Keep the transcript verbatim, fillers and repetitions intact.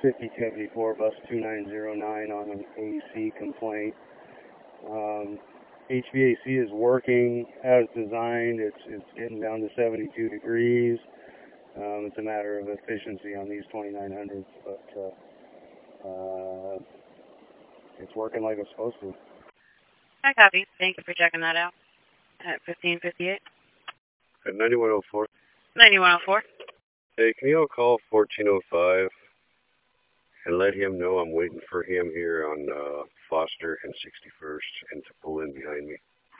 fifty seventy-four, bus two nine zero nine on an A C complaint. Um, H V A C is working as designed. It's, it's getting down to seventy-two degrees. Um, it's a matter of efficiency on these twenty-nine hundreds, but uh, uh, it's working like it's supposed to. I copy. Thank you for checking that out. At fifteen fifty-eight. At ninety-one oh four. ninety-one oh four. Hey, can you all call fourteen oh five and let him know I'm waiting for him here on uh, Foster and sixty-first and to pull in behind me?